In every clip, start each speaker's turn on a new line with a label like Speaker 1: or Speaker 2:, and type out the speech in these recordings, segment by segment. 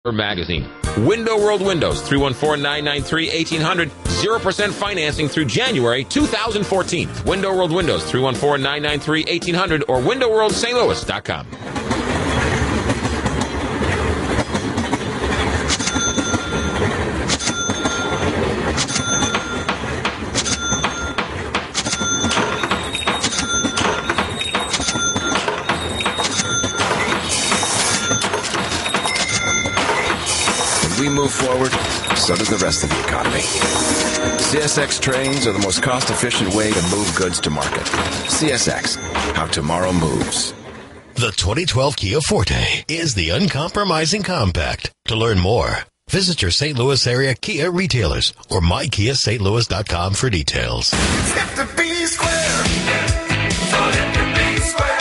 Speaker 1: Magazine. Window World Windows, 314-993-1800. 0% financing through January 2014. Window World Windows, 314-993-1800 or windowworldstlouis.com.
Speaker 2: We move forward, so does the rest of the economy. CSX trains are the most cost-efficient way to move goods to market. CSX, how tomorrow moves.
Speaker 3: The 2012 Kia Forte is the uncompromising compact. To learn more, visit your St. Louis area Kia retailers or mykiastlouis.com for details.
Speaker 4: Step to B Square. So hit the B Square.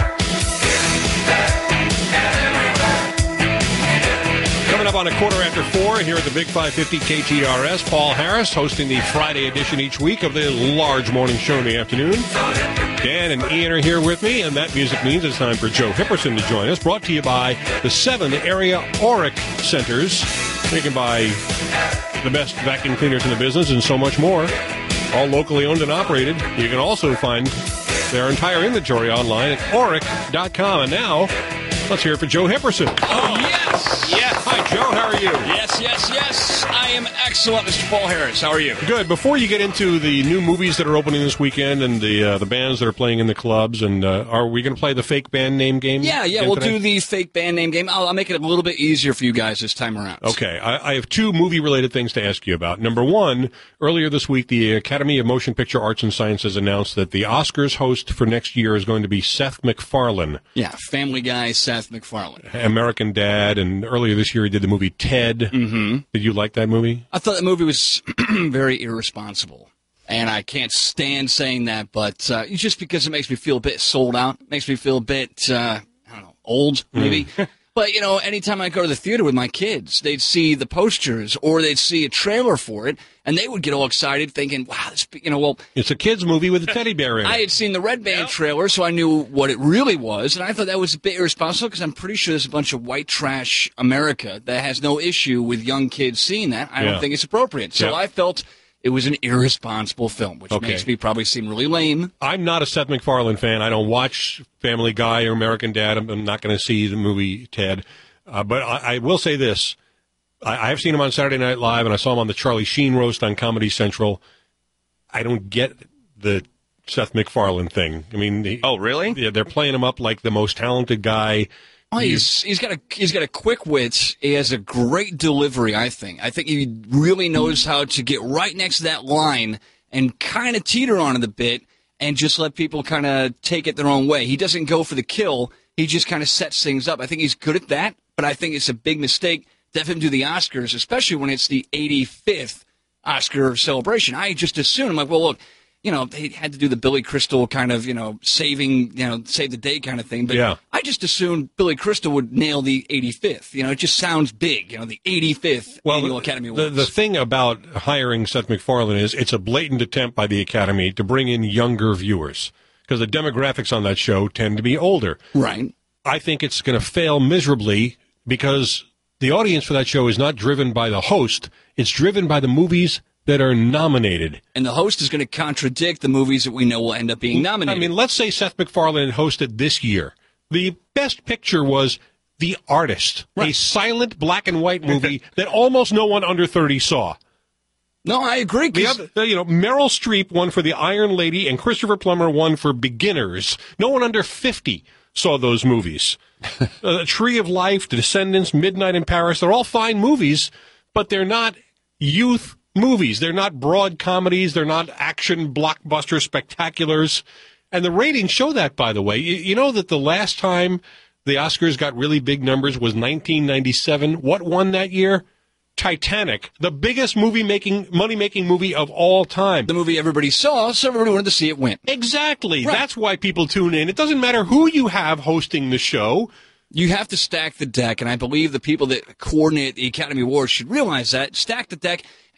Speaker 5: Coming up on a 4:15 here at the Big 550 KTRS, Paul Harris hosting the Friday edition each week of the large morning show in the afternoon. Dan and Ian are here with me, and that music means it's time for Joe Hipperson to join us. Brought to you by the 7 area Auric Centers. You can buy the best vacuum cleaners in the business and so much more. All locally owned and operated. You can also find their entire inventory online at auric.com. And now, let's hear it for Joe Hipperson.
Speaker 6: Oh, yes.
Speaker 5: Yes. Hi, Joe. How are you?
Speaker 6: Yes. I am excellent, Mr. Paul Harris. How are you?
Speaker 5: Good. Before you get into the new movies that are opening this weekend and the bands that are playing in the clubs, and are we going to play the fake band name game?
Speaker 6: Yeah. We'll do the fake band name game. I'll make it a little bit easier for you guys this time around.
Speaker 5: Okay. I have 2 movie-related things to ask you about. Number one, earlier this week, the Academy of Motion Picture Arts and Sciences announced that the Oscars host for next year is going to be Seth MacFarlane.
Speaker 6: Yeah, Family Guy, Seth MacFarlane.
Speaker 5: American Dad, and earlier this year he did the movie Ted. Mm-hmm. Did you like that movie?
Speaker 6: I thought that movie was very irresponsible. And I can't stand saying that, but just because it makes me feel a bit sold out, makes me feel a bit, old, maybe. But, anytime I go to the theater with my kids, they'd see the posters or they'd see a trailer for it, and they would get all excited thinking, wow, this,
Speaker 5: it's a kid's movie with a teddy bear in it.
Speaker 6: I had seen the Red Band trailer, so I knew what it really was, and I thought that was a bit irresponsible because I'm pretty sure there's a bunch of white trash America that has no issue with young kids seeing that. I don't think it's appropriate. So I felt it was an irresponsible film, which makes me probably seem really lame.
Speaker 5: I'm not a Seth MacFarlane fan. I don't watch Family Guy or American Dad. I'm not going to see the movie Ted. But I will say this. I have seen him on Saturday Night Live, and I saw him on the Charlie Sheen roast on Comedy Central. I don't get the Seth MacFarlane thing. I mean,
Speaker 7: oh, really?
Speaker 5: Yeah, they're playing him up like the most talented guy.
Speaker 6: Oh, he's got a quick wit. He has a great delivery, I think. I think he really knows how to get right next to that line and kind of teeter on it a bit and just let people kind of take it their own way. He doesn't go for the kill. He just kind of sets things up. I think he's good at that, but I think it's a big mistake to have him do the Oscars, especially when it's the 85th Oscar celebration. I just assume, I'm like, well, look, they had to do the Billy Crystal kind of, save the day kind of thing. But I just assumed Billy Crystal would nail the 85th. It just sounds big, the 85th Annual Academy Awards.
Speaker 5: The thing about hiring Seth MacFarlane is it's a blatant attempt by the Academy to bring in younger viewers because the demographics on that show tend to be older.
Speaker 6: Right.
Speaker 5: I think it's going to fail miserably because the audience for that show is not driven by the host. It's driven by the movies that are nominated.
Speaker 6: And the host is going to contradict the movies that we know will end up being nominated.
Speaker 5: I mean, let's say Seth MacFarlane hosted this year. The best picture was The Artist, a silent black and white movie that almost no one under 30 saw.
Speaker 6: No, I agree.
Speaker 5: Meryl Streep won for The Iron Lady and Christopher Plummer won for Beginners. No one under 50 saw those movies. Tree of Life, The Descendants, Midnight in Paris, they're all fine movies, but they're not youth movies. They're not broad comedies. They're not action blockbuster spectaculars. And the ratings show that, by the way. You know that the last time the Oscars got really big numbers was 1997. What won that year? Titanic, the biggest money-making movie of all time.
Speaker 6: The movie everybody saw, so everybody wanted to see it win.
Speaker 5: Exactly. Right. That's why people tune in. It doesn't matter who you have hosting the show.
Speaker 6: You have to stack the deck, and I believe the people that coordinate the Academy Awards should realize that. Stack the deck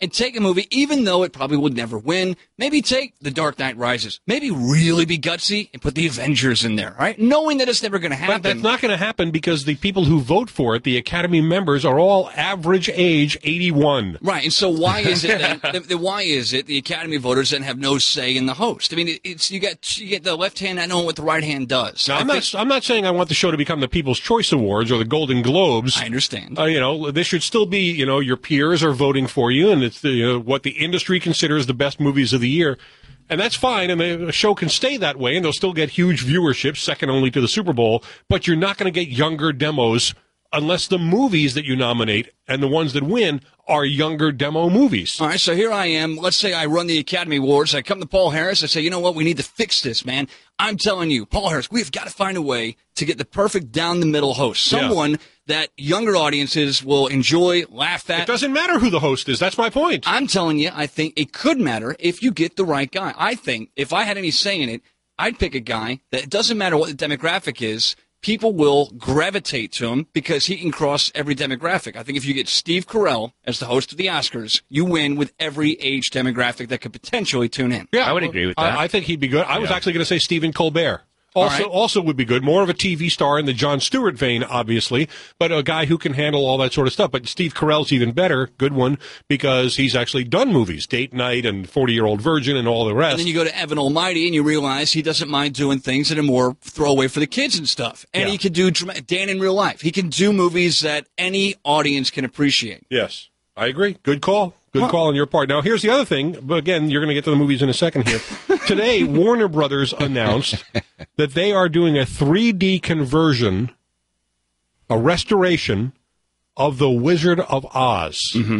Speaker 6: and take a movie, even though it probably would never win. Maybe take The Dark Knight Rises. Maybe really be gutsy and put The Avengers in there, all right? Knowing that it's never going to happen.
Speaker 5: But that's not going to happen because the people who vote for it, the Academy members, are all average age 81.
Speaker 6: Right, and so why is it then, why is it the Academy voters then have no say in the host? I mean, it's you get the left hand not knowing what the right hand does.
Speaker 5: Now, I'm not saying I want the show to become the People's Choice Awards or the Golden Globes.
Speaker 6: I understand.
Speaker 5: This should still be, your peers are voting for you, and it's what the industry considers the best movies of the year. And that's fine, and the show can stay that way, and they'll still get huge viewership, second only to the Super Bowl, but you're not going to get younger demos unless the movies that you nominate and the ones that win are younger demo movies.
Speaker 6: All right, so here I am. Let's say I run the Academy Awards. I come to Paul Harris. I say, you know what? We need to fix this, man. I'm telling you, Paul Harris, we've got to find a way to get the perfect down-the-middle host. Someone that younger audiences will enjoy, laugh at.
Speaker 5: It doesn't matter who the host is. That's my point.
Speaker 6: I'm telling you, I think it could matter if you get the right guy. I think if I had any say in it, I'd pick a guy that it doesn't matter what the demographic is. People will gravitate to him because he can cross every demographic. I think if you get Steve Carell as the host of the Oscars, you win with every age demographic that could potentially tune in.
Speaker 1: Yeah, I would agree with that.
Speaker 5: I think he'd be good. I was actually going to say Stephen Colbert. Also would be good. More of a TV star in the Jon Stewart vein, obviously, but a guy who can handle all that sort of stuff. But Steve Carell's even better, good one, because he's actually done movies, Date Night and 40-Year-Old Virgin and all the rest.
Speaker 6: And then you go to Evan Almighty and you realize he doesn't mind doing things that are more throwaway for the kids and stuff. And he can do Dan in Real Life. He can do movies that any audience can appreciate.
Speaker 5: Yes, I agree. Good call. Good call on your part. Now, here's the other thing. But again, you're going to get to the movies in a second here. Today, Warner Brothers announced that they are doing a 3D conversion, a restoration of The Wizard of Oz.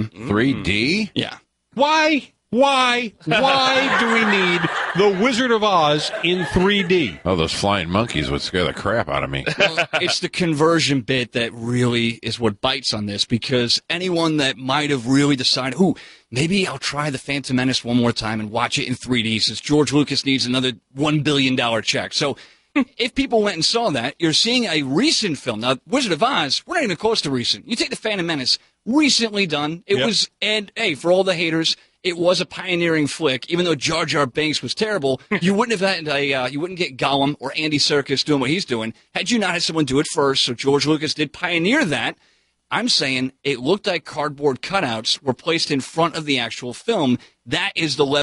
Speaker 7: 3D?
Speaker 6: Yeah.
Speaker 5: Why do we need The Wizard of Oz in 3D?
Speaker 7: Oh, those flying monkeys would scare the crap out of me.
Speaker 6: Well, it's the conversion bit that really is what bites on this, because anyone that might have really decided, maybe I'll try The Phantom Menace one more time and watch it in 3D since George Lucas needs another $1 billion check. So if people went and saw that, you're seeing a recent film. Now, Wizard of Oz, we're not even close to recent. You take The Phantom Menace, recently done. It was, and hey, for all the haters, it was a pioneering flick. Even though Jar Jar Binks was terrible, you wouldn't have had you wouldn't get Gollum or Andy Serkis doing what he's doing had you not had someone do it first. So George Lucas did pioneer that. I'm saying it looked like cardboard cutouts were placed in front of the actual film. That is the level